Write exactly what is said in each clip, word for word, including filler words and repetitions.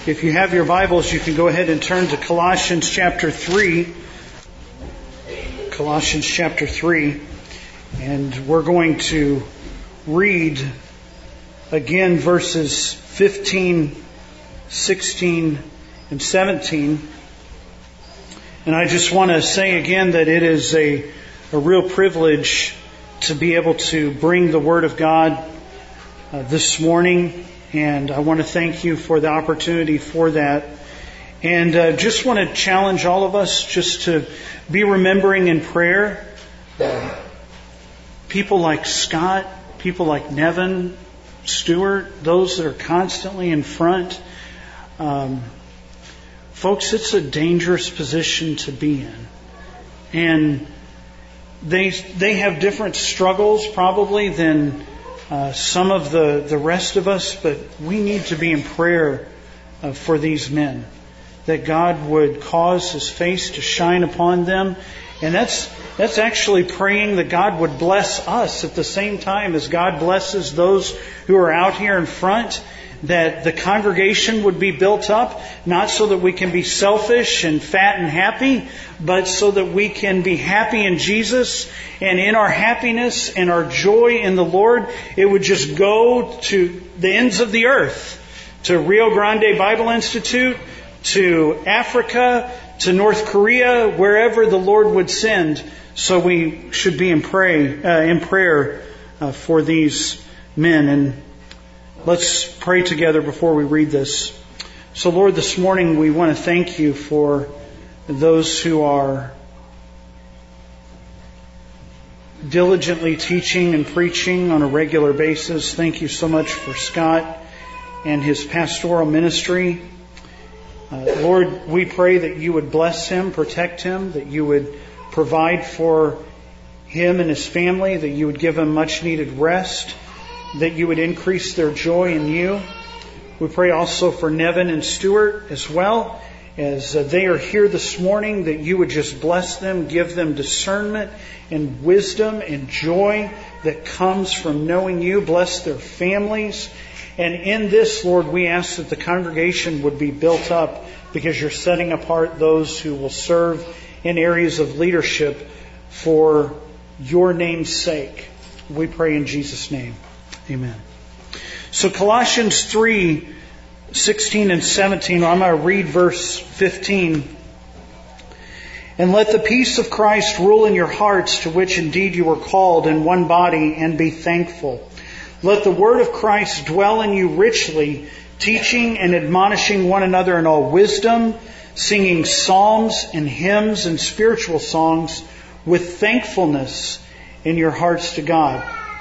If you have your Bibles, you can go ahead and turn to Colossians chapter three. Colossians chapter three. And we're going to read again verses fifteen, sixteen, and seventeen. And I just want to say again that it is a, a real privilege to be able to bring the Word of God uh, this morning. And I want to thank you for the opportunity for that. And uh, just want to challenge all of us just to be remembering in prayer uh, people like Scott, people like Nevin, Stewart, those that are constantly in front. Um, folks, it's a dangerous position to be in. And they they have different struggles probably than Uh, some of the, the rest of us, but we need to be in prayer uh, for these men, that God would cause His face to shine upon them. And that's that's actually praying that God would bless us at the same time as God blesses those who are out here in front, that the congregation would be built up, not so that we can be selfish and fat and happy, but so that we can be happy in Jesus. And in our happiness and our joy in the Lord, it would just go to the ends of the earth, to Rio Grande Bible Institute, to Africa, to North Korea, wherever the Lord would send. So we should be in pray uh, in prayer uh, for these men. And let's pray together before we read this. So Lord, this morning we want to thank You for those who are diligently teaching and preaching on a regular basis. Thank You so much for Scott and his pastoral ministry. Uh, Lord, we pray that You would bless him, protect him, that You would provide for him and his family, that You would give him much needed rest, that You would increase their joy in You. We pray also for Nevin and Stewart as well, as uh, they are here this morning, that You would just bless them, give them discernment and wisdom and joy that comes from knowing You. Bless their families. And in this, Lord, we ask that the congregation would be built up, because You're setting apart those who will serve in areas of leadership for Your name's sake. We pray in Jesus' name. Amen. So Colossians three, sixteen and seventeen, I'm going to read verse fifteen. And let the peace of Christ rule in your hearts, to which indeed you were called in one body, and be thankful. Let the word of Christ dwell in you richly, teaching and admonishing one another in all wisdom, singing psalms and hymns and spiritual songs with thankfulness in your hearts to God.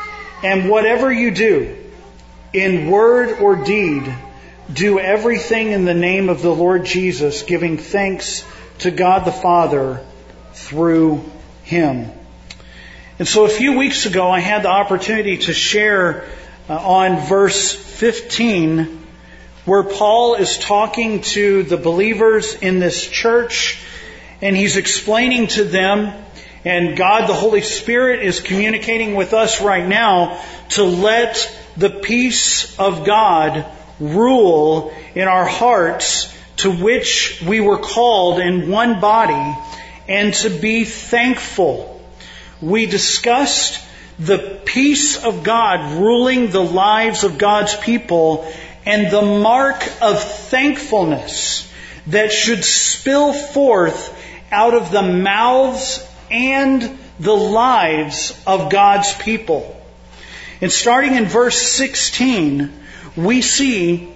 And whatever you do, in word or deed, do everything in the name of the Lord Jesus, giving thanks to God the Father through Him. And so a few weeks ago, I had the opportunity to share uh, on verse fifteen, where Paul is talking to the believers in this church, and he's explaining to them, and God the Holy Spirit is communicating with us right now, to let the peace of God rule in our hearts, to which we were called in one body, and to be thankful. We discussed the peace of God ruling the lives of God's people, and the mark of thankfulness that should spill forth out of the mouths and the lives of God's people. And starting in verse sixteen, we see,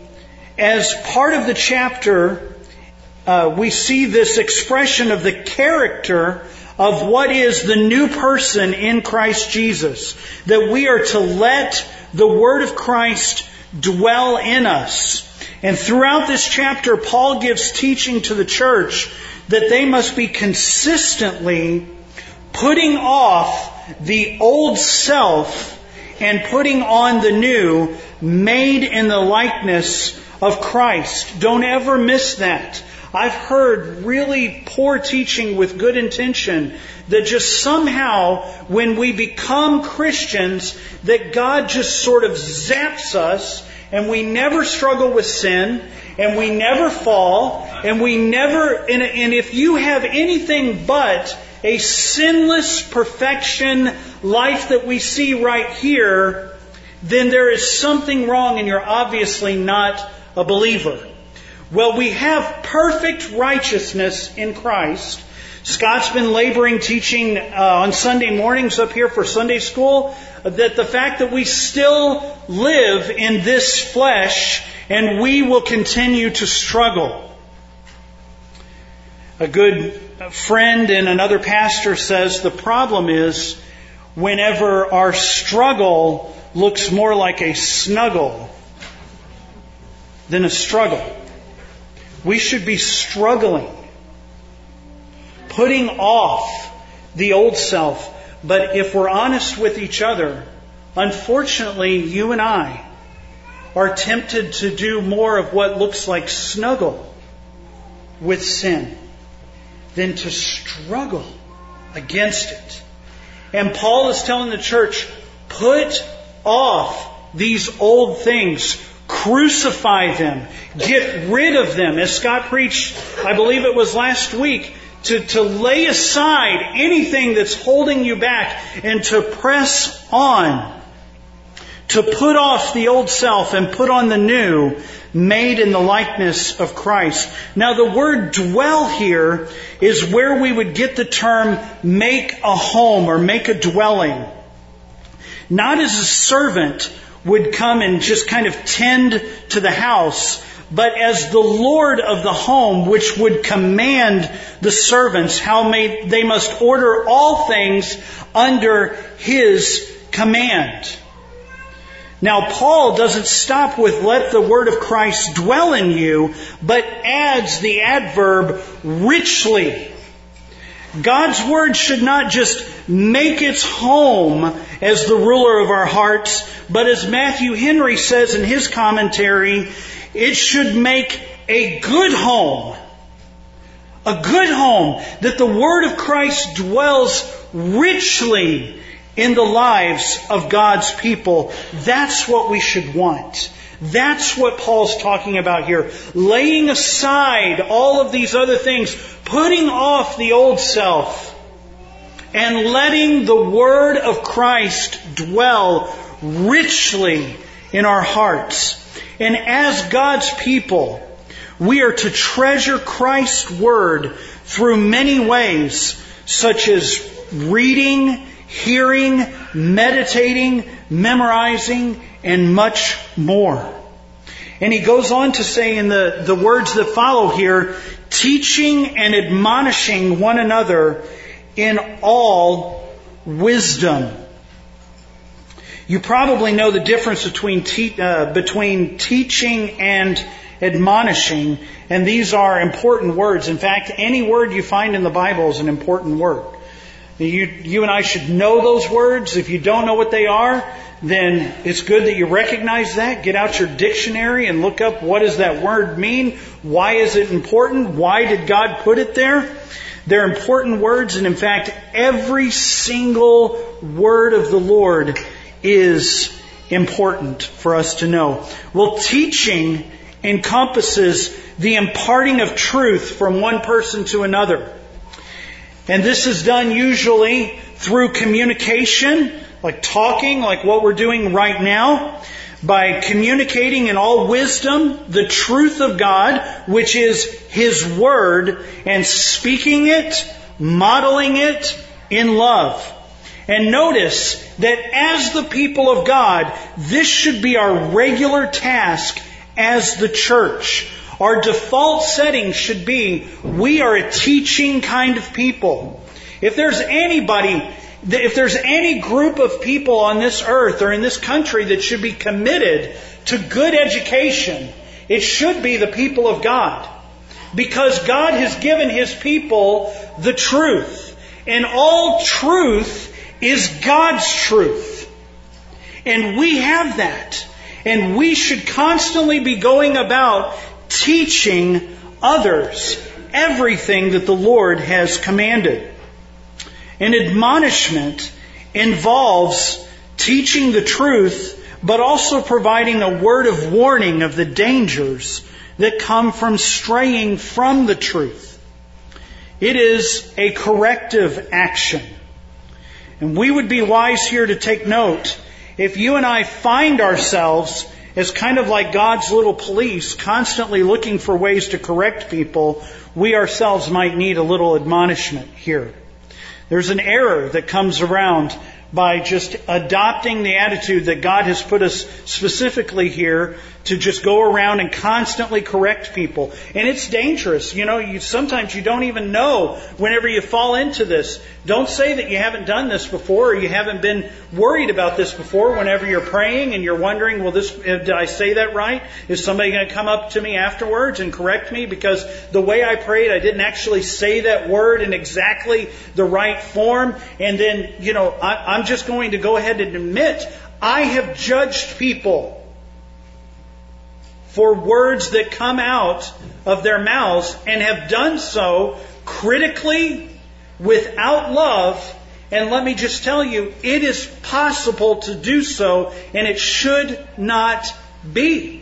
as part of the chapter, uh, we see this expression of the character of what is the new person in Christ Jesus. That we are to let the Word of Christ dwell in us. And throughout this chapter, Paul gives teaching to the church that they must be consistently putting off the old self and putting on the new, made in the likeness of Christ. Don't ever miss that. I've heard really poor teaching with good intention that just somehow when we become Christians, that God just sort of zaps us and we never struggle with sin, and we never fall, and we never, and, and if you have anything but a sinless perfection life that we see right here, then there is something wrong and you're obviously not a believer. Well, we have perfect righteousness in Christ. Scott's been laboring teaching uh, on Sunday mornings up here for Sunday school that the fact that we still live in this flesh and we will continue to struggle. A good friend and another pastor says the problem is whenever our struggle looks more like a snuggle than a struggle. We should be struggling, putting off the old self. But if we're honest with each other, unfortunately, you and I are tempted to do more of what looks like snuggle with sin than to struggle against it. And Paul is telling the church, put off these old things. Crucify them. Get rid of them. As Scott preached, I believe it was last week, to, to lay aside anything that's holding you back and to press on. To put off the old self and put on the new, made in the likeness of Christ. Now the word dwell here is where we would get the term make a home or make a dwelling. Not as a servant would come and just kind of tend to the house, but as the Lord of the home, which would command the servants how may, they must order all things under His command. Now, Paul doesn't stop with let the word of Christ dwell in you, but adds the adverb richly. God's word should not just make its home as the ruler of our hearts, but as Matthew Henry says in his commentary, it should make a good home. A good home that the word of Christ dwells richly in the lives of God's people. That's what we should want. That's what Paul's talking about here. Laying aside all of these other things, putting off the old self, and letting the Word of Christ dwell richly in our hearts. And as God's people, we are to treasure Christ's Word through many ways, such as reading, hearing, meditating, memorizing, and much more. And he goes on to say in the, the words that follow here, teaching and admonishing one another in all wisdom. You probably know the difference between te- uh, between teaching and admonishing, and these are important words. In fact, any word you find in the Bible is an important word. You, you and I should know those words. If you don't know what they are, then it's good that you recognize that. Get out your dictionary and look up what does that word mean? Why is it important? Why did God put it there? They're important words, and in fact, every single word of the Lord is important for us to know. Well, teaching encompasses the imparting of truth from one person to another. And this is done usually through communication, like talking, like what we're doing right now, by communicating in all wisdom the truth of God, which is His Word, and speaking it, modeling it in love. And notice that as the people of God, this should be our regular task as the church. Our default setting should be, we are a teaching kind of people. If there's anybody, if there's any group of people on this earth or in this country that should be committed to good education, it should be the people of God. Because God has given His people the truth. And all truth is God's truth. And we have that. And we should constantly be going about teaching others everything that the Lord has commanded. And admonishment involves teaching the truth but also providing a word of warning of the dangers that come from straying from the truth. It is a corrective action. And we would be wise here to take note. If you and I find ourselves as kind of like God's little police, constantly looking for ways to correct people, we ourselves might need a little admonishment here. There's an error that comes around by just adopting the attitude that God has put us specifically here to just go around and constantly correct people. And it's dangerous. You know, you sometimes you don't even know whenever you fall into this. Don't say that you haven't done this before or you haven't been worried about this before whenever you're praying and you're wondering, well, this, did I say that right? Is somebody going to come up to me afterwards and correct me because the way I prayed, I didn't actually say that word in exactly the right form? And then, you know, I, I'm just going to go ahead and admit, I have judged people for words that come out of their mouths and have done so critically, without love. And let me just tell you, it is possible to do so, and it should not be.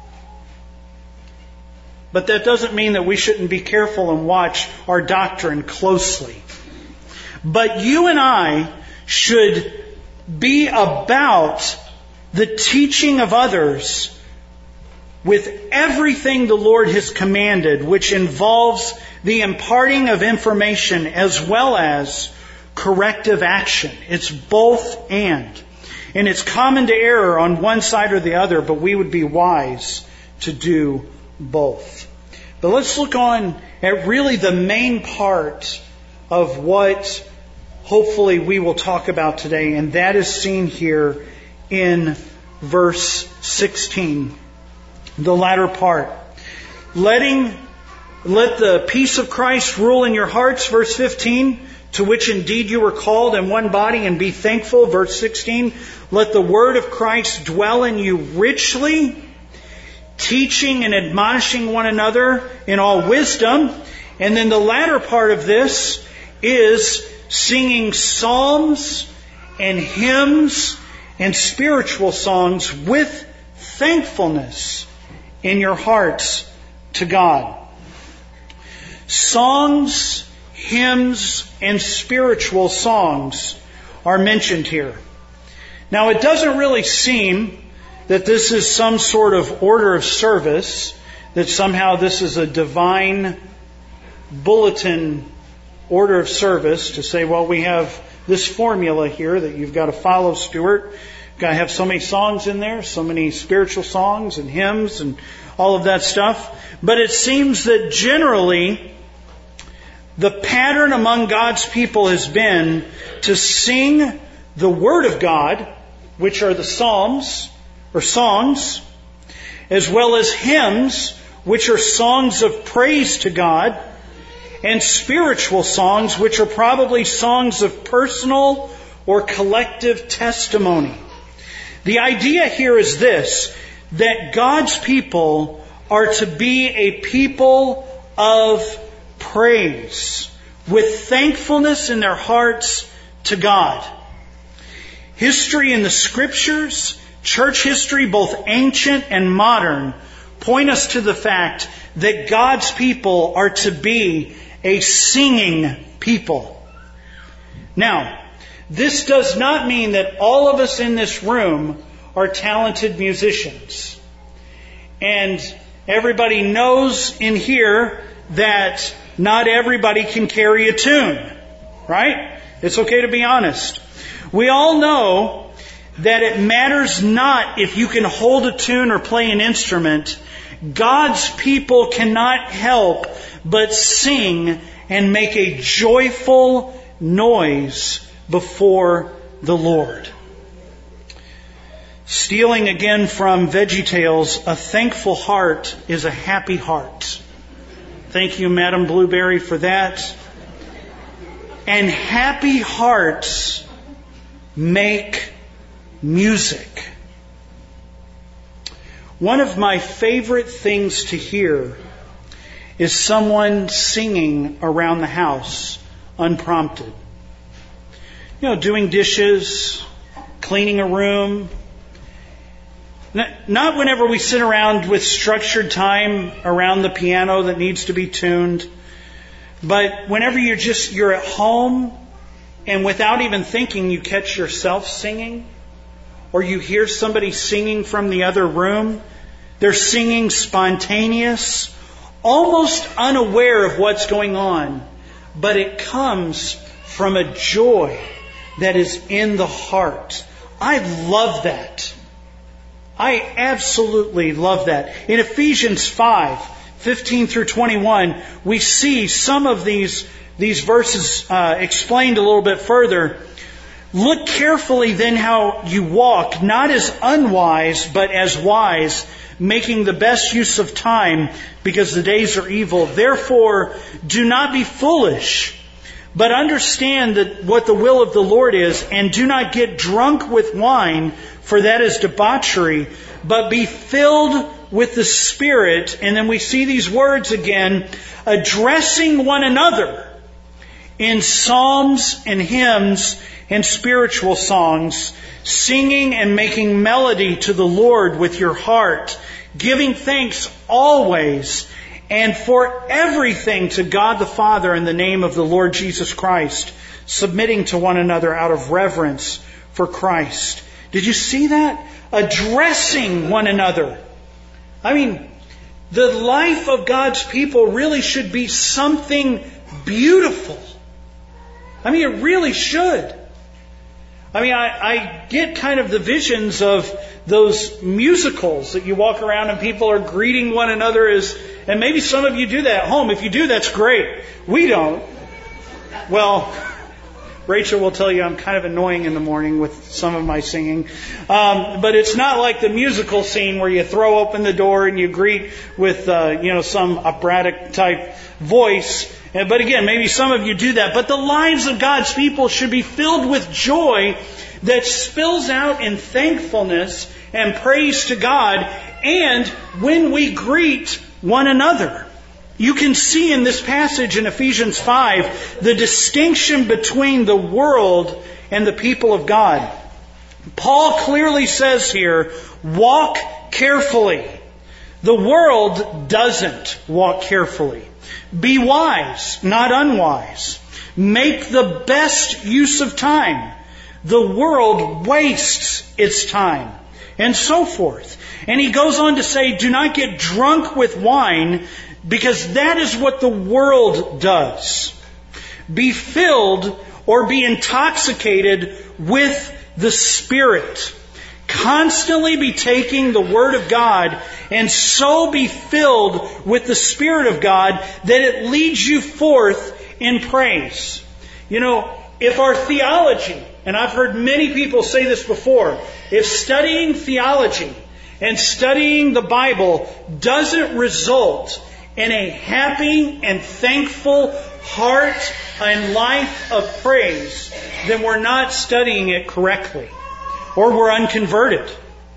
But that doesn't mean that we shouldn't be careful and watch our doctrine closely. But you and I should be about the teaching of others with everything the Lord has commanded, which involves the imparting of information as well as corrective action. It's both and. And it's common to error on one side or the other, but we would be wise to do both. But let's look on at really the main part of what hopefully we will talk about today, and that is seen here in verse sixteen. The latter part. Letting, let the peace of Christ rule in your hearts, verse fifteen, to which indeed you were called in one body, and be thankful, verse sixteen. Let the word of Christ dwell in you richly, teaching and admonishing one another in all wisdom. And then the latter part of this is singing psalms and hymns and spiritual songs with thankfulness in your hearts to God. Songs, hymns, and spiritual songs are mentioned here. Now, it doesn't really seem that this is some sort of order of service, that somehow this is a divine bulletin order of service to say, well, we have this formula here that you've got to follow, Stuart. You've got to have so many songs in there, so many spiritual songs and hymns and all of that stuff. But it seems that generally the pattern among God's people has been to sing the Word of God, which are the Psalms or songs, as well as hymns, which are songs of praise to God, and spiritual songs, which are probably songs of personal or collective testimony. The idea here is this, that God's people are to be a people of praise, with thankfulness in their hearts to God. History in the Scriptures, church history, both ancient and modern, point us to the fact that God's people are to be a singing people. Now, this does not mean that all of us in this room are talented musicians. And everybody knows in here that not everybody can carry a tune. Right? It's okay to be honest. We all know that it matters not if you can hold a tune or play an instrument. God's people cannot help but sing and make a joyful noise before the Lord. Stealing again from VeggieTales, a thankful heart is a happy heart. Thank you, Madam Blueberry, for that. And happy hearts make music. One of my favorite things to hear is someone singing around the house unprompted. You know, doing dishes, cleaning a room, Not whenever we sit around with structured time around the piano that needs to be tuned, but whenever you're just, you're at home and without even thinking you catch yourself singing, or you hear somebody singing from the other room. They're singing spontaneous, almost unaware of what's going on, but it comes from a joy that is in the heart. I love that. I absolutely love that. In Ephesians five, fifteen through twenty-one, we see some of these, these verses uh, explained a little bit further. Look carefully then how you walk, not as unwise, but as wise, making the best use of time, because the days are evil. Therefore, do not be foolish, but understand that what the will of the Lord is, and do not get drunk with wine, for that is debauchery, but be filled with the Spirit. And then we see these words again, addressing one another in psalms and hymns and spiritual songs, singing and making melody to the Lord with your heart, giving thanks always and for everything to God the Father in the name of the Lord Jesus Christ, submitting to one another out of reverence for Christ. Did you see that? Addressing one another. I mean, the life of God's people really should be something beautiful. I mean, it really should. I mean, I, I get kind of the visions of those musicals that you walk around and people are greeting one another as, and maybe some of you do that at home. If you do, that's great. We don't. Well, Rachel will tell you I'm kind of annoying in the morning with some of my singing. Um, but it's not like the musical scene where you throw open the door and you greet with, uh, you know, some operatic type voice. But again, maybe some of you do that. But the lives of God's people should be filled with joy that spills out in thankfulness and praise to God. And when we greet one another, you can see in this passage in Ephesians five the distinction between the world and the people of God. Paul clearly says here, walk carefully. The world doesn't walk carefully. Be wise, not unwise. Make the best use of time. The world wastes its time. And so forth. And he goes on to say, do not get drunk with wine, because that is what the world does. Be filled or be intoxicated with the Spirit. Constantly be taking the Word of God and so be filled with the Spirit of God that it leads you forth in praise. You know, if our theology, and I've heard many people say this before, if studying theology and studying the Bible doesn't result in a happy and thankful heart and life of praise, then we're not studying it correctly. Or we're unconverted.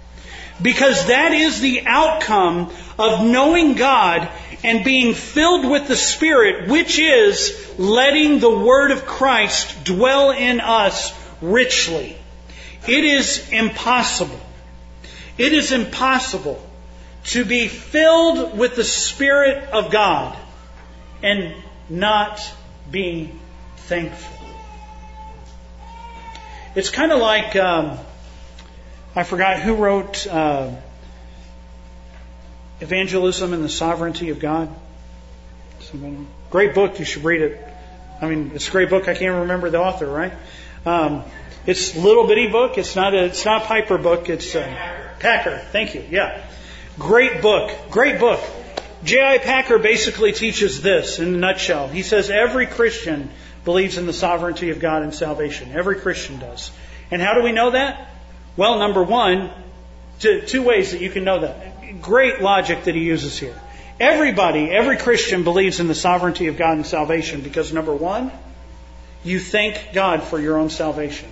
Because that is the outcome of knowing God and being filled with the Spirit, which is letting the Word of Christ dwell in us richly. It is impossible. It is impossible to be filled with the Spirit of God and not be thankful. It's kind of like... Um, I forgot who wrote uh, Evangelism and the Sovereignty of God. Somebody? Great book. You should read it. I mean, it's a great book. I can't remember the author, right? Um, it's a little bitty book. It's not a, it's not a Piper book. It's uh, Packer. Thank you. Yeah. Great book. Great book. J I Packer basically teaches this in a nutshell. He says every Christian believes in the sovereignty of God and salvation. Every Christian does. And how do we know that? Well, number one, two, two ways that you can know that. Great logic that he uses here. Everybody, every Christian believes in the sovereignty of God and salvation because, number one, you thank God for your own salvation.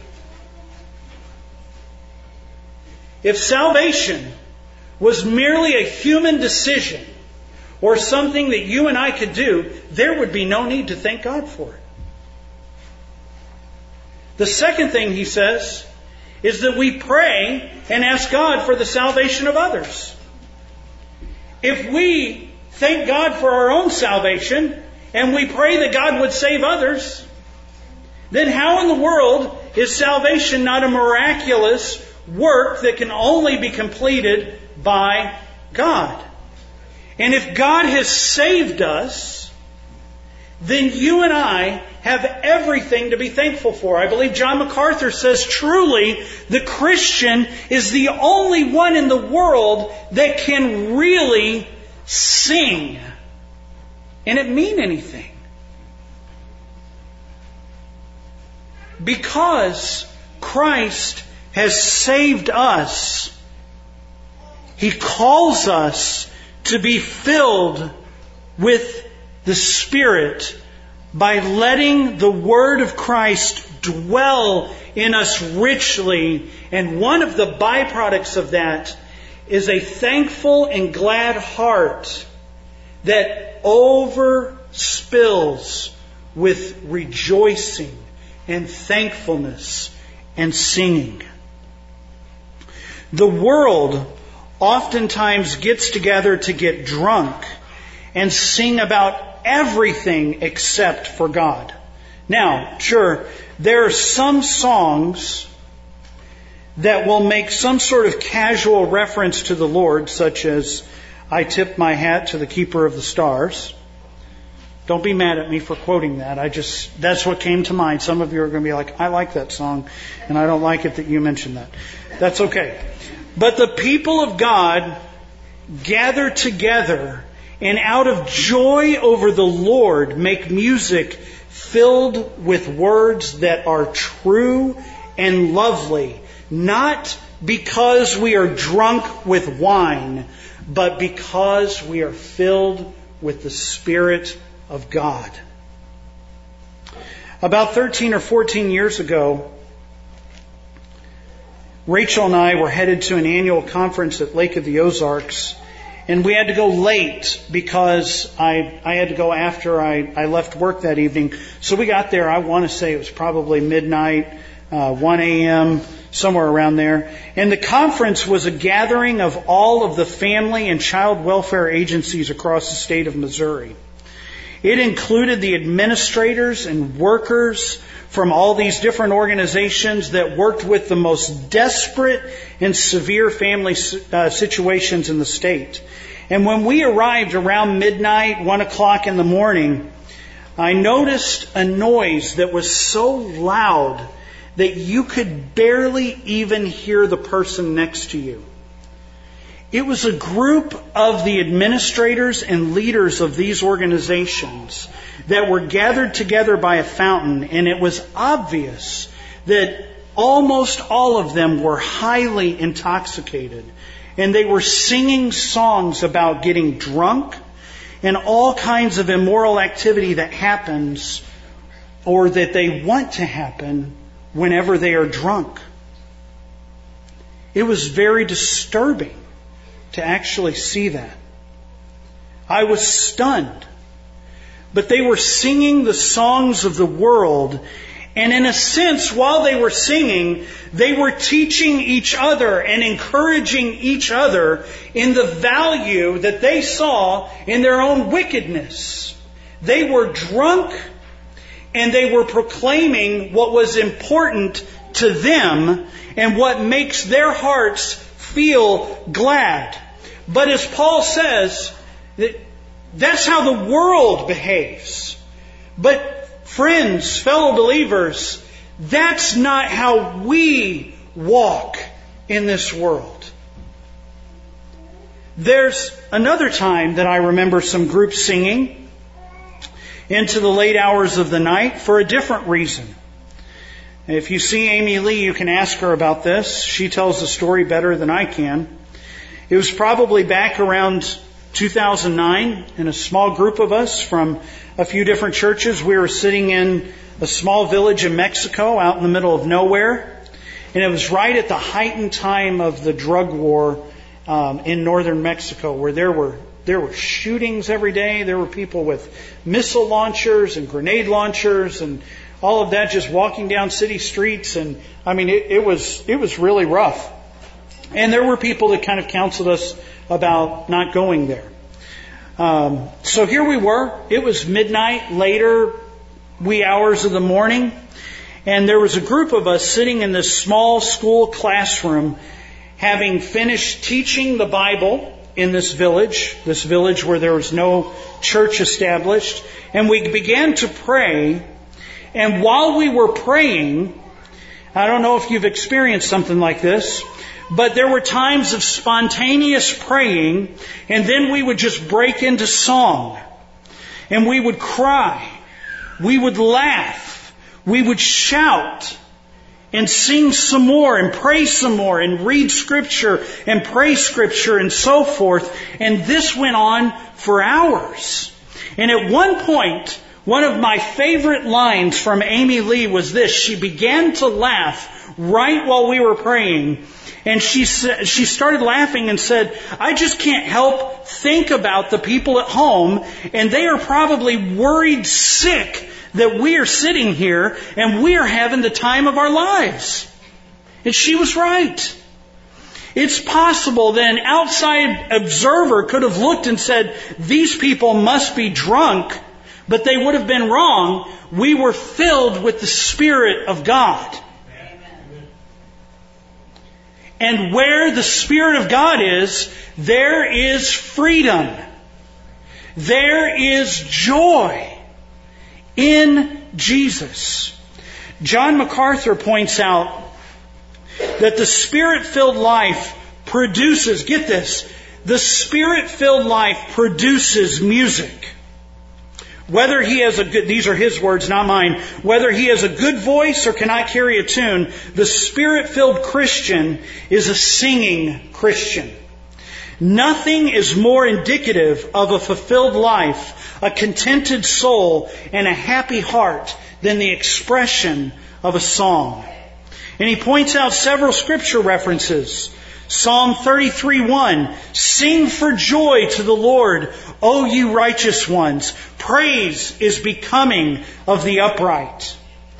If salvation was merely a human decision or something that you and I could do, there would be no need to thank God for it. The second thing he says is that we pray and ask God for the salvation of others. If we thank God for our own salvation and we pray that God would save others, then how in the world is salvation not a miraculous work that can only be completed by God? And if God has saved us, then you and I have everything to be thankful for. I believe John MacArthur says truly the Christian is the only one in the world that can really sing and it mean anything. Because Christ has saved us, He calls us to be filled with the Spirit by letting the Word of Christ dwell in us richly. And one of the byproducts of that is a thankful and glad heart that overspills with rejoicing and thankfulness and singing. The world oftentimes gets together to get drunk and sing about everything except for God. Now, sure, there are some songs that will make some sort of casual reference to the Lord, such as, I tip my hat to the keeper of the stars. Don't be mad at me for quoting that. I just, that's what came to mind. Some of you are going to be like, I like that song, and I don't like it that you mentioned that. That's okay. But the people of God gather together and out of joy over the Lord make music filled with words that are true and lovely. Not because we are drunk with wine, but because we are filled with the Spirit of God. About thirteen or fourteen years ago, Rachel and I were headed to an annual conference at Lake of the Ozarks, and we had to go late because I, I had to go after I, I left work that evening. So we got there, I want to say it was probably midnight, uh, one a.m., somewhere around there. And the conference was a gathering of all of the family and child welfare agencies across the state of Missouri. It included the administrators and workers from all these different organizations that worked with the most desperate and severe family uh, situations in the state. And when we arrived around midnight, one o'clock in the morning, I noticed a noise that was so loud that you could barely even hear the person next to you. It was a group of the administrators and leaders of these organizations that were gathered together by a fountain, and it was obvious that almost all of them were highly intoxicated. And they were singing songs about getting drunk and all kinds of immoral activity that happens or that they want to happen whenever they are drunk. It was very disturbing to actually see that. I was stunned. But they were singing the songs of the world, and in a sense, while they were singing, they were teaching each other and encouraging each other in the value that they saw in their own wickedness. They were drunk, and they were proclaiming what was important to them and what makes their hearts feel glad. But as Paul says, that's how the world behaves. But friends, fellow believers, that's not how we walk in this world. There's another time that I remember some groups singing into the late hours of the night for a different reason. If you see Amy Lee, you can ask her about this. She tells the story better than I can. It was probably back around two thousand nine, and a small group of us from a few different churches, we were sitting in a small village in Mexico out in the middle of nowhere. And it was right at the heightened time of the drug war um, in northern Mexico, where there were there were shootings every day. There were people with missile launchers and grenade launchers, and all of that, just walking down city streets. And I mean, it, it was, it was really rough. And there were people that kind of counseled us about not going there. Um, so here we were. It was midnight, later, wee hours of the morning. And there was a group of us sitting in this small school classroom, having finished teaching the Bible in this village, this village where there was no church established. And we began to pray. And while we were praying, I don't know if you've experienced something like this, but there were times of spontaneous praying, and then we would just break into song. And we would cry. We would laugh. We would shout. And sing some more, and pray some more, and read Scripture, and pray Scripture, and so forth. And this went on for hours. And at one point, one of my favorite lines from Amy Lee was this. She began to laugh right while we were praying. And she said, she started laughing and said, I just can't help think about the people at home, and they are probably worried sick that we are sitting here and we are having the time of our lives. And she was right. It's possible that an outside observer could have looked and said, these people must be drunk, but they would have been wrong. We were filled with the Spirit of God. And where the Spirit of God is, there is freedom. There is joy in Jesus. John MacArthur points out that the Spirit-filled life produces, get this, the Spirit-filled life produces music. Whether he has a good, these are his words, not mine, whether he has a good voice or cannot carry a tune, the Spirit-filled Christian is a singing Christian. Nothing is more indicative of a fulfilled life, a contented soul, and a happy heart than the expression of a song. And he points out several scripture references. Psalm thirty-three one, sing for joy to the Lord, O you righteous ones. Praise is becoming of the upright.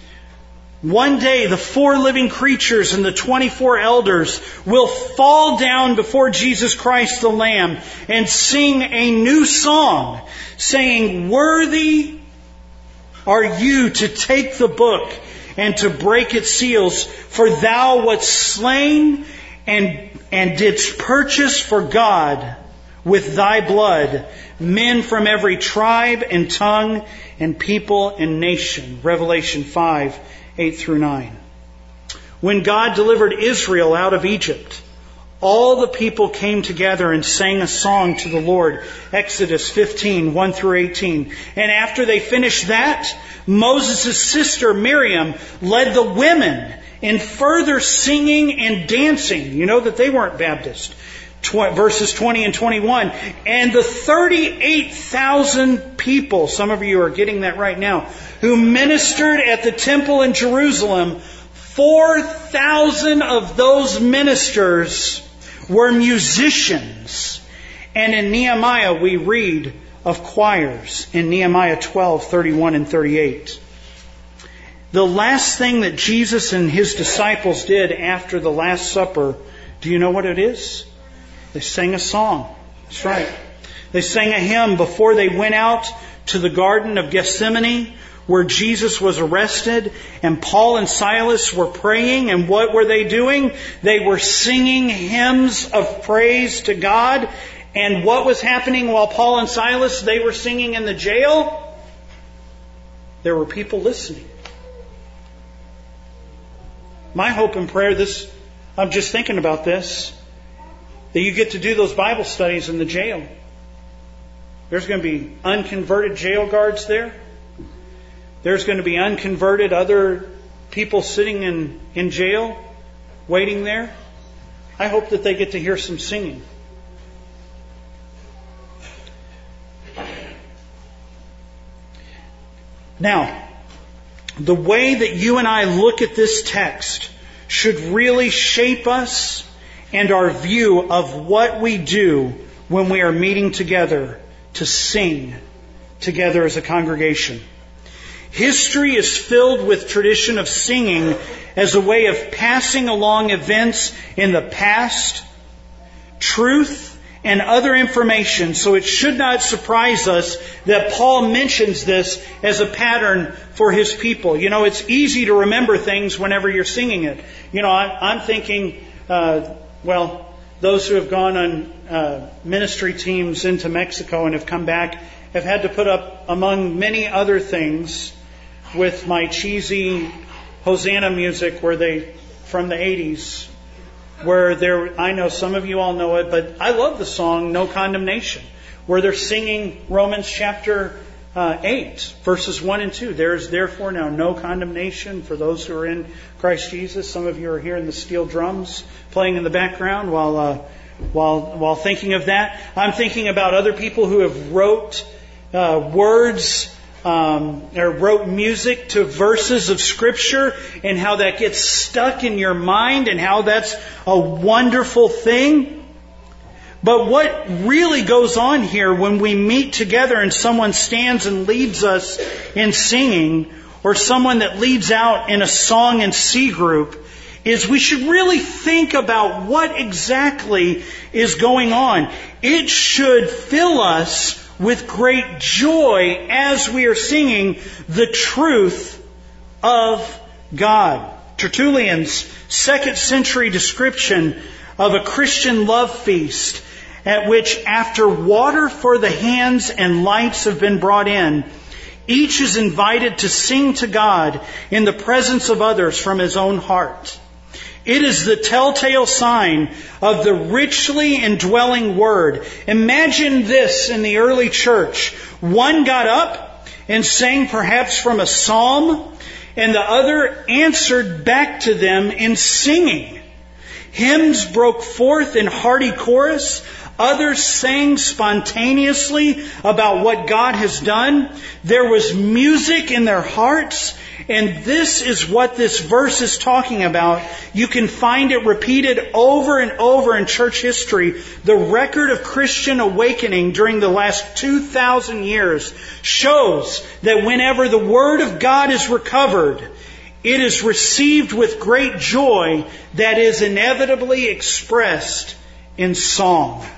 One day the four living creatures and the twenty-four elders will fall down before Jesus Christ the Lamb and sing a new song, saying, worthy are you to take the book and to break its seals, for thou wast slain and, and didst purchase for God with thy blood men from every tribe and tongue and people and nation. Revelation five, eight through nine. When God delivered Israel out of Egypt, all the people came together and sang a song to the Lord. Exodus fifteen, one through eighteen. And after they finished that, Moses' sister Miriam led the women in further singing and dancing. You know that they weren't Baptist. Verses twenty and twenty-one. And the thirty-eight thousand people, some of you are getting that right now, who ministered at the temple in Jerusalem, four thousand of those ministers were musicians. And in Nehemiah we read of choirs in Nehemiah twelve, thirty-one and thirty-eight. The last thing that Jesus and His disciples did after the Last Supper, do you know what it is? They sang a song. That's right. They sang a hymn before they went out to the Garden of Gethsemane, where Jesus was arrested, and Paul and Silas were praying. And what were they doing? They were singing hymns of praise to God. And what was happening while Paul and Silas, they were singing in the jail? There were people listening. My hope and prayer, this, I'm just thinking about this, that you get to do those Bible studies in the jail. There's going to be unconverted jail guards there. There's going to be unconverted other people sitting in, in jail, waiting there. I hope that they get to hear some singing. Now, the way that you and I look at this text should really shape us and our view of what we do when we are meeting together to sing together as a congregation. History is filled with tradition of singing as a way of passing along events in the past, truth, and other information. So it should not surprise us that Paul mentions this as a pattern for his people. You know, it's easy to remember things whenever you're singing it. You know, I'm thinking, uh, well, those who have gone on uh, ministry teams into Mexico and have come back have had to put up, among many other things, with my cheesy Hosanna music where they, from the eighties, where there, I know some of you all know it, but I love the song No Condemnation, where they're singing Romans chapter uh, eight, verses one and two. There is therefore now no condemnation for those who are in Christ Jesus. Some of you are hearing the steel drums playing in the background while uh, while while thinking of that. I'm thinking about other people who have wrote uh, words Um, or wrote music to verses of Scripture and how that gets stuck in your mind and how that's a wonderful thing. But what really goes on here when we meet together and someone stands and leads us in singing, or someone that leads out in a song and C group, is we should really think about what exactly is going on. It should fill us with great joy as we are singing the truth of God. Tertullian's second century description of a Christian love feast at which, after water for the hands and lights have been brought in, each is invited to sing to God in the presence of others from his own heart. It is the telltale sign of the richly indwelling Word. Imagine this in the early church. One got up and sang perhaps from a psalm, and the other answered back to them in singing. Hymns broke forth in hearty chorus. Others sang spontaneously about what God has done. There was music in their hearts. And this is what this verse is talking about. You can find it repeated over and over in church history. The record of Christian awakening during the last two thousand years shows that whenever the Word of God is recovered, it is received with great joy that is inevitably expressed in song.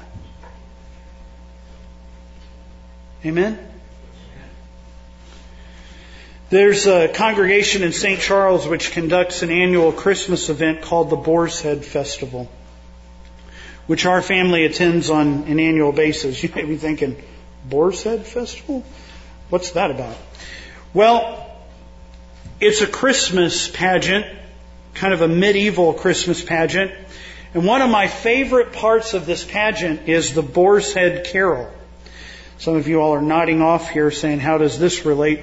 Amen? There's a congregation in Saint Charles which conducts an annual Christmas event called the Boar's Head Festival, which our family attends on an annual basis. You may be thinking, Boar's Head Festival? What's that about? Well, it's a Christmas pageant, kind of a medieval Christmas pageant. And one of my favorite parts of this pageant is the Boar's Head Carol. Some of you all are nodding off here saying, how does this relate?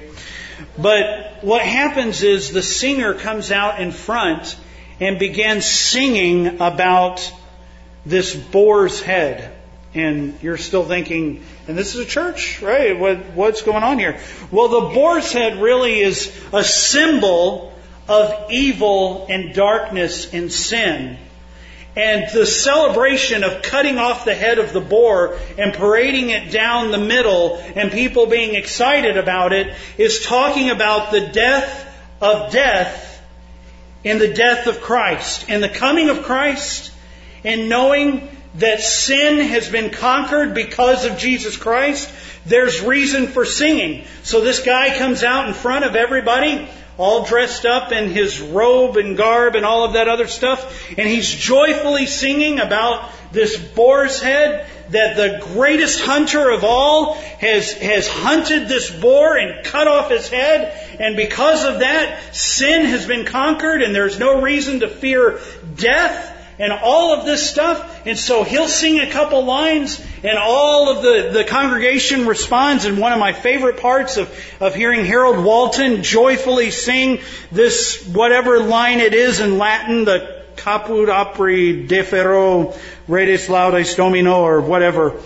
But what happens is the singer comes out in front and begins singing about this boar's head. And you're still thinking, and this is a church, right? What, what's going on here? Well, the boar's head really is a symbol of evil and darkness and sin. And the celebration of cutting off the head of the boar and parading it down the middle and people being excited about it is talking about the death of death and the death of Christ and the coming of Christ, and knowing that sin has been conquered because of Jesus Christ. There's reason for singing. So this guy comes out in front of everybody, all dressed up in his robe and garb and all of that other stuff. And he's joyfully singing about this boar's head, that the greatest hunter of all has, has hunted this boar and cut off his head. And because of that, sin has been conquered and there's no reason to fear death and all of this stuff. And so he'll sing a couple lines and all of the, the congregation responds. And one of my favorite parts of, of hearing Harold Walton joyfully sing this, whatever line it is in Latin, the Caput Apri Defero Redis Laudes Domino or whatever.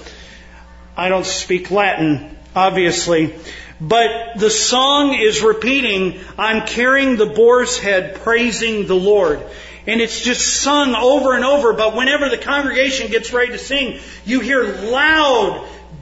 I don't speak Latin, obviously. But the song is repeating, I'm carrying the boar's head, praising the Lord. And it's just sung over and over. But whenever the congregation gets ready to sing, you hear loud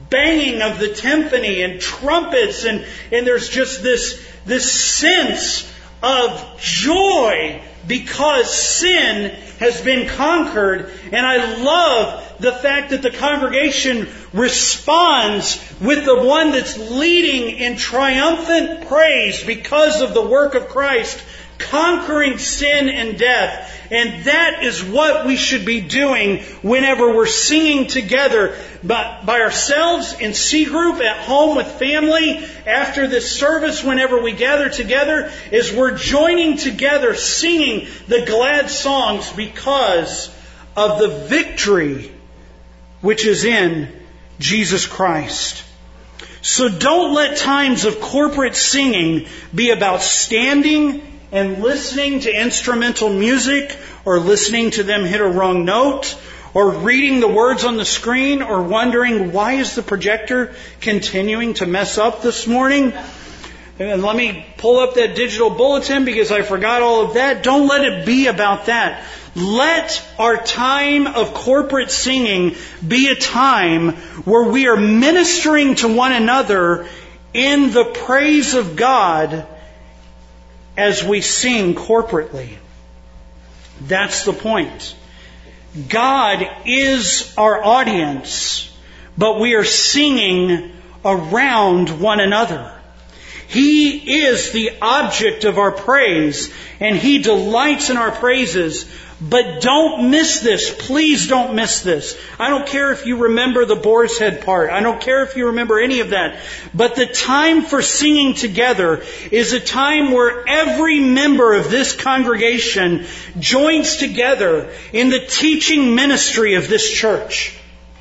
banging of the timpani and trumpets, and, and there's just this, this sense of joy because sin has been conquered. And I love the fact that the congregation responds with the one that's leading in triumphant praise because of the work of Christ, conquering sin and death. And that is what we should be doing whenever we're singing together by, by ourselves in C group, at home with family, after this service, whenever we gather together, is we're joining together singing the glad songs because of the victory which is in Jesus Christ. So don't let times of corporate singing be about standing and listening to instrumental music, or listening to them hit a wrong note, or reading the words on the screen, or wondering, why is the projector continuing to mess up this morning? And let me pull up that digital bulletin because I forgot all of that. Don't let it be about that. Let our time of corporate singing be a time where we are ministering to one another in the praise of God as we sing corporately. That's the point. God is our audience, but we are singing around one another. He is the object of our praise, and He delights in our praises. But don't miss this. Please don't miss this. I don't care if you remember the boar's head part. I don't care if you remember any of that. But the time for singing together is a time where every member of this congregation joins together in the teaching ministry of this church.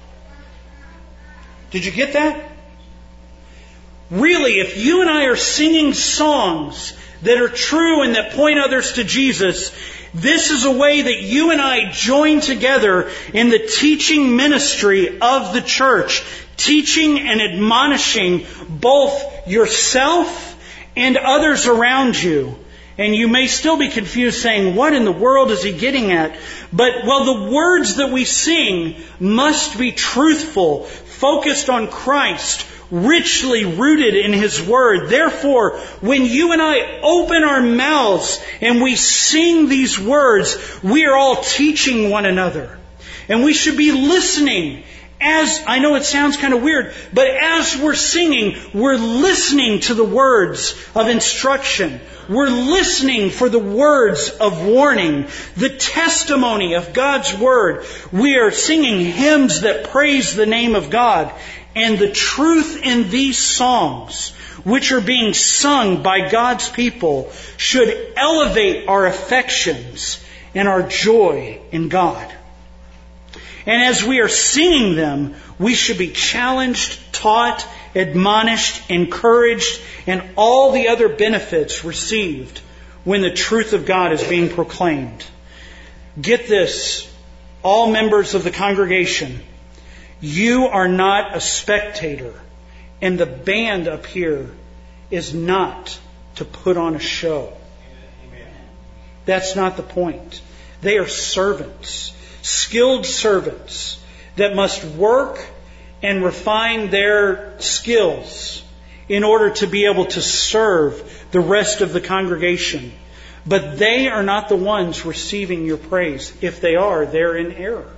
Did you get that? Really, if you and I are singing songs that are true and that point others to Jesus, this is a way that you and I join together in the teaching ministry of the church, teaching and admonishing both yourself and others around you. And you may still be confused saying, what in the world is he getting at? But, well, the words that we sing must be truthful, focused on Christ, richly rooted in His Word. Therefore, when you and I open our mouths and we sing these words, we are all teaching one another. And we should be listening. As, I know it sounds kind of weird, but as we're singing, we're listening to the words of instruction. We're listening for the words of warning, the testimony of God's Word. We are singing hymns that praise the name of God. And the truth in these songs, which are being sung by God's people, should elevate our affections and our joy in God. And as we are singing them, we should be challenged, taught, admonished, encouraged, and all the other benefits received when the truth of God is being proclaimed. Get this, all members of the congregation, you are not a spectator, and the band up here is not to put on a show. That's not the point. They are servants, skilled servants that must work and refine their skills in order to be able to serve the rest of the congregation. But they are not the ones receiving your praise. If they are, they're in error.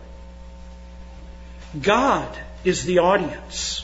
God is the audience.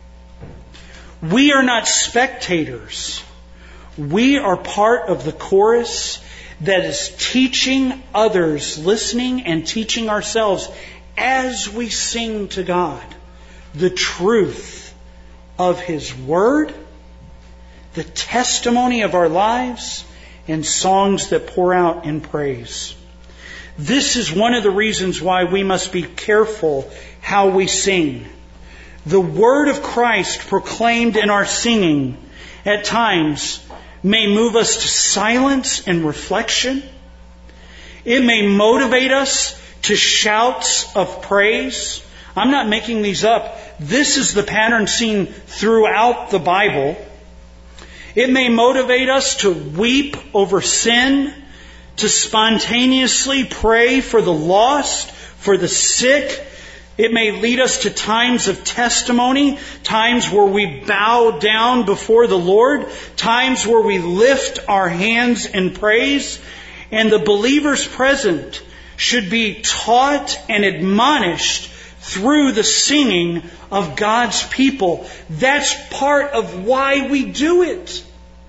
We are not spectators. We are part of the chorus that is teaching others, listening and teaching ourselves as we sing to God the truth of His Word, the testimony of our lives, and songs that pour out in praise. This is one of the reasons why we must be careful how we sing. The Word of Christ proclaimed in our singing at times may move us to silence and reflection. It may motivate us to shouts of praise. I'm not making these up. This is the pattern seen throughout the Bible. It may motivate us to weep over sin, to spontaneously pray for the lost, for the sick. It may lead us to times of testimony, times where we bow down before the Lord, times where we lift our hands in praise. And the believers present should be taught and admonished through the singing of God's people. That's part of why we do it.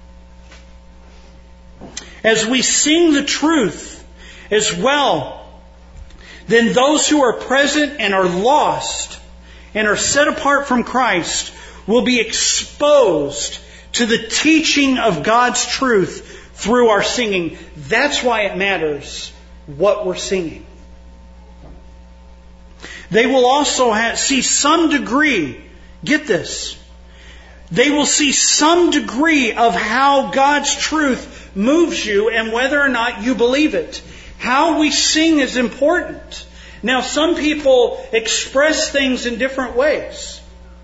As we sing the truth as well, then those who are present and are lost and are set apart from Christ will be exposed to the teaching of God's truth through our singing. That's why it matters what we're singing. They will also have, see some degree, get this, they will see some degree of how God's truth moves you and whether or not you believe it. How we sing is important. Now, some people express things in different ways.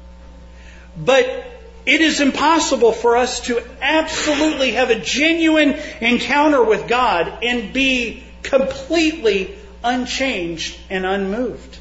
But it is impossible for us to absolutely have a genuine encounter with God and be completely unchanged and unmoved.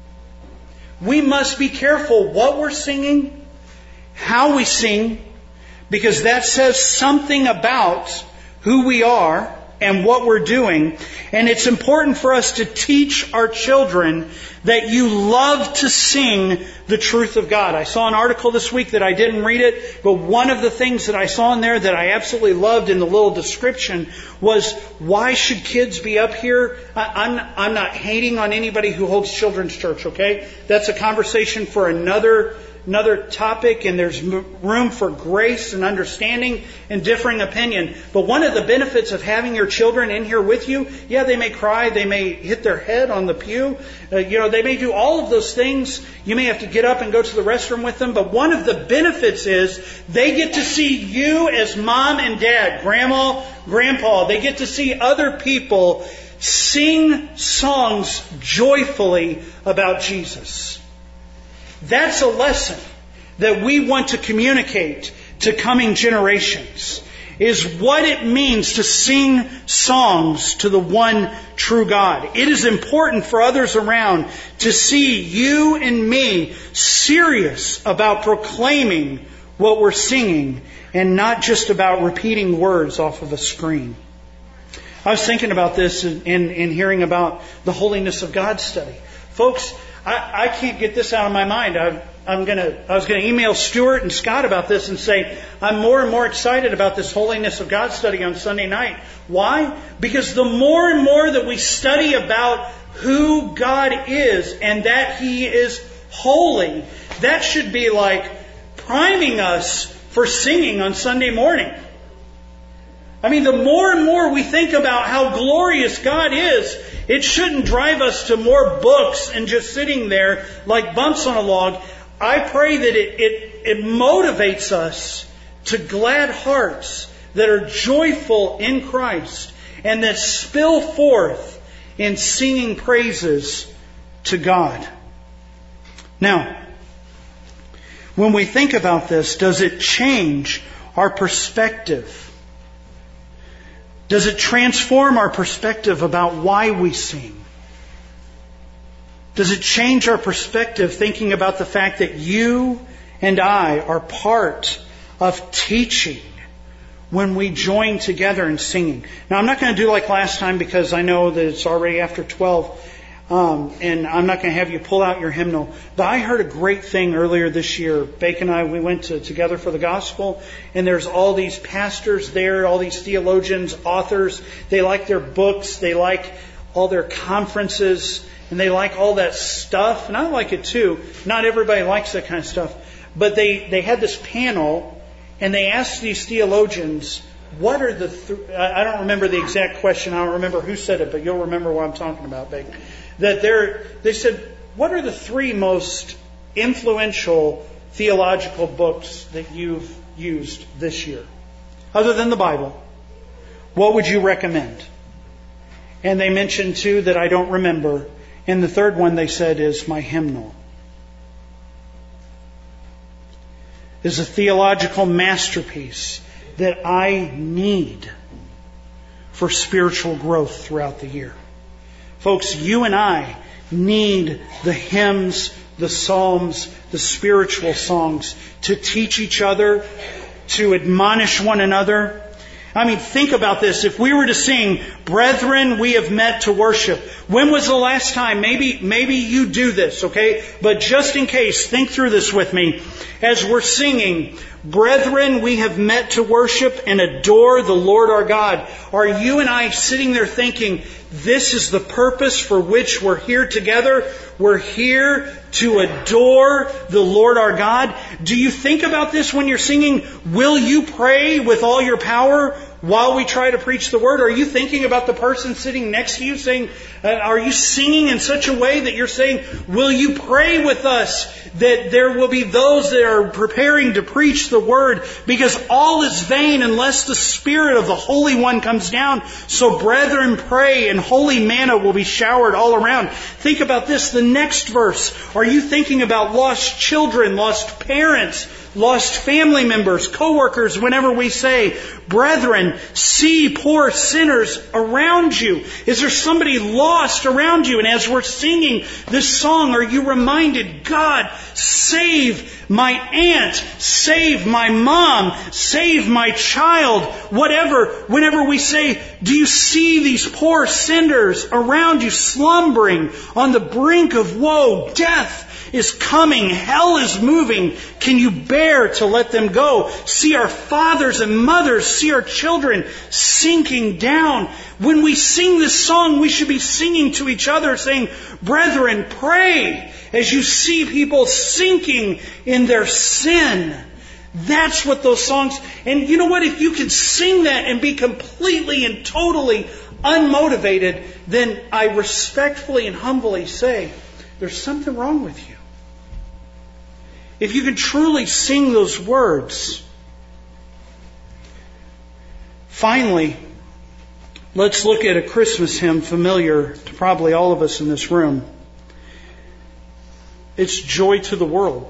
We must be careful what we're singing, how we sing, because that says something about who we are and what we're doing. And it's important for us to teach our children that you love to sing the truth of God. I saw an article this week that I didn't read it, but one of the things that I saw in there that I absolutely loved in the little description was, why should kids be up here? I, I'm, I'm not hating on anybody who holds children's church, okay? That's a conversation for another Another topic, and there's room for grace and understanding and differing opinion. But one of the benefits of having your children in here with you, yeah, they may cry, they may hit their head on the pew, uh, you know, they may do all of those things. You may have to get up and go to the restroom with them. But one of the benefits is they get to see you as mom and dad, grandma, grandpa. They get to see other people sing songs joyfully about Jesus. That's a lesson that we want to communicate to coming generations, is what it means to sing songs to the one true God. It is important for others around to see you and me serious about proclaiming what we're singing and not just about repeating words off of a screen. I was thinking about this in, in, in hearing about the Holiness of God study. Folks, I, I can't get this out of my mind. I, I'm gonna, I was going to email Stuart and Scott about this and say, I'm more and more excited about this Holiness of God study on Sunday night. Why? Because the more and more that we study about who God is and that He is holy, that should be like priming us for singing on Sunday morning. I mean, the more and more we think about how glorious God is, it shouldn't drive us to more books and just sitting there like bumps on a log. I pray that it, it, it motivates us to glad hearts that are joyful in Christ and that spill forth in singing praises to God. Now, when we think about this, does it change our perspective? Does it transform our perspective about why we sing? Does it change our perspective thinking about the fact that you and I are part of teaching when we join together in singing? Now, I'm not going to do like last time because I know that it's already after twelve. Um, and I'm not going to have you pull out your hymnal. But I heard a great thing earlier this year. Bacon and I, we went to Together for the Gospel, and there's all these pastors there, all these theologians, authors. They like their books. They like all their conferences, and they like all that stuff. And I like it too. Not everybody likes that kind of stuff. But they, they had this panel, and they asked these theologians, what are the... Th- I don't remember the exact question. I don't remember who said it, but you'll remember what I'm talking about, Bacon. That they're, they said, what are the three most influential theological books that you've used this year? Other than the Bible, what would you recommend? And they mentioned two that I don't remember. And the third one they said is my hymnal. Is a theological masterpiece that I need for spiritual growth throughout the year. Folks, you and I need the hymns, the psalms, the spiritual songs to teach each other, to admonish one another. I mean, think about this. If we were to sing, "Brethren, we have met to worship," when was the last time? Maybe, maybe you do this, okay? But just in case, think through this with me. As we're singing, "Brethren, we have met to worship and adore the Lord our God," are you and I sitting there thinking, this is the purpose for which we're here together? We're here to adore the Lord our God. Do you think about this when you're singing? Will you pray with all your power while we try to preach the Word? Are you thinking about the person sitting next to you, saying, uh, are you singing in such a way that you're saying, will you pray with us that there will be those that are preparing to preach the Word? Because all is vain unless the Spirit of the Holy One comes down. So brethren, pray, and holy manna will be showered all around. Think about this, the next verse. Are you thinking about lost children, lost parents, lost family members, co-workers, whenever we say, "Brethren, see poor sinners around you"? Is there somebody lost around you? And as we're singing this song, are you reminded, God, save my aunt, save my mom, save my child, whatever. Whenever we say, do you see these poor sinners around you slumbering on the brink of woe? Death is coming. Hell is moving. Can you bear to let them go? See our fathers and mothers, see our children sinking down. When we sing this song, we should be singing to each other, saying, "Brethren, pray," as you see people sinking in their sin. That's what those songs... And you know what? If you can sing that and be completely and totally unmotivated, then I respectfully and humbly say, there's something wrong with you. If you can truly sing those words. Finally, let's look at a Christmas hymn familiar to probably all of us in this room. It's "Joy to the World."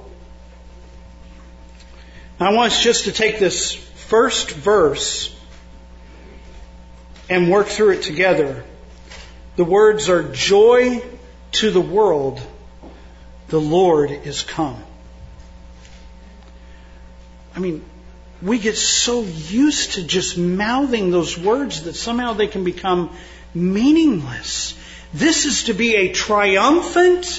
Now, I want us just to take this first verse and work through it together. The words are, "Joy to the world, the Lord is come." I mean, we get so used to just mouthing those words that somehow they can become meaningless. This is to be a triumphant...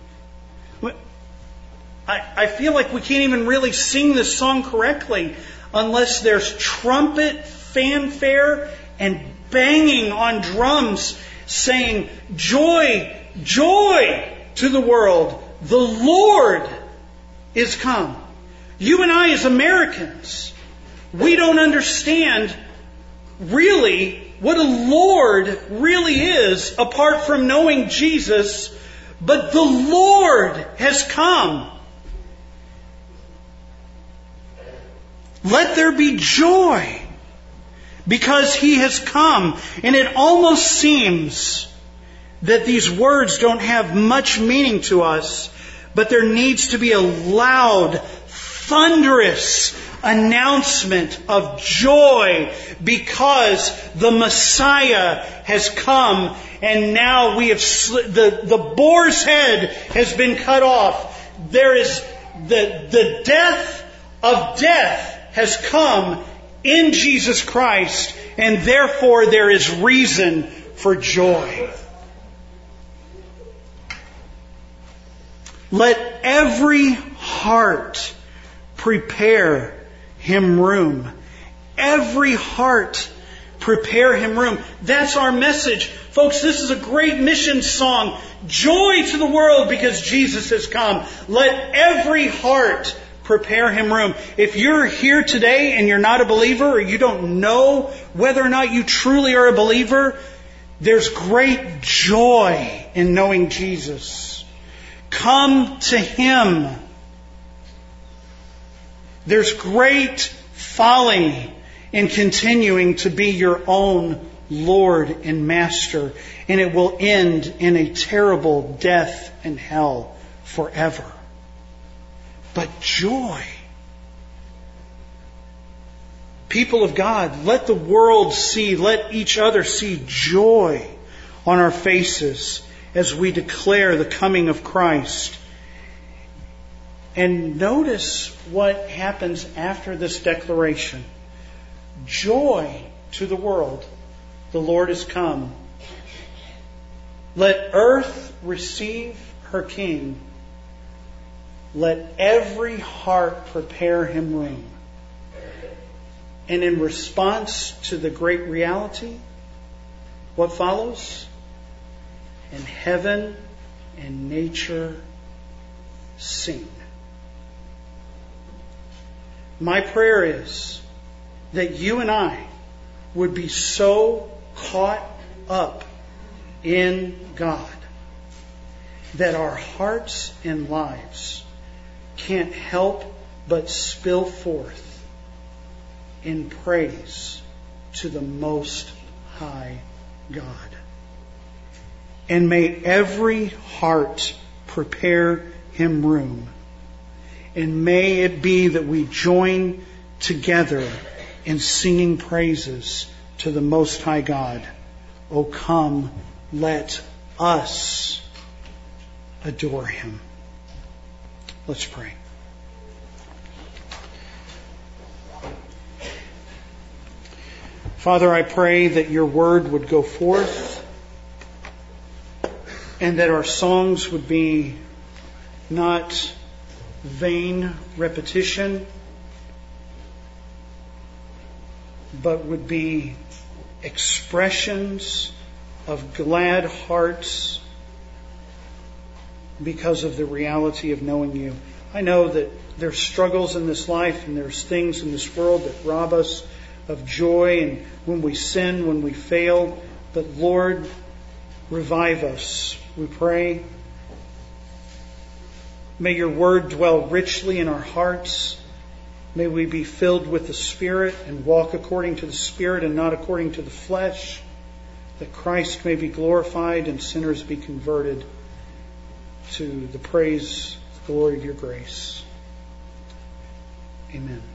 I, I feel like we can't even really sing this song correctly unless there's trumpet, fanfare, and banging on drums saying, "Joy, joy to the world, the Lord is come." You and I as Americans, we don't understand really what a Lord really is apart from knowing Jesus, but the Lord has come. Let there be joy because He has come. And it almost seems that these words don't have much meaning to us, but there needs to be a loud, thunderous announcement of joy because the Messiah has come, and now we have sl- the the boar's head has been cut off. There is the the death of death has come in Jesus Christ, and therefore there is reason for joy. Let every heart prepare Him room. Every heart prepare Him room. That's our message. Folks, this is a great mission song. Joy to the world because Jesus has come. Let every heart prepare Him room. If you're here today and you're not a believer, or you don't know whether or not you truly are a believer, there's great joy in knowing Jesus. Come to Him. There's great folly in continuing to be your own Lord and Master, and it will end in a terrible death and hell forever. But joy. People of God, let the world see, let each other see joy on our faces as we declare the coming of Christ. And notice what happens after this declaration. Joy to the world. The Lord is come. Let earth receive her King. Let every heart prepare him room. And in response to the great reality, what follows? And heaven and nature sing. My prayer is that you and I would be so caught up in God that our hearts and lives can't help but spill forth in praise to the Most High God. And may every heart prepare him room. And may it be that we join together in singing praises to the Most High God. O come, let us adore him. Let's pray. Father, I pray that your word would go forth and that our songs would be not vain repetition, but would be expressions of glad hearts because of the reality of knowing you. I know that there's struggles in this life and there's things in this world that rob us of joy, and when we sin, when we fail. But Lord, revive us, we pray. May your word dwell richly in our hearts. May we be filled with the Spirit and walk according to the Spirit and not according to the flesh, that Christ may be glorified and sinners be converted to the praise, the glory of your grace. Amen.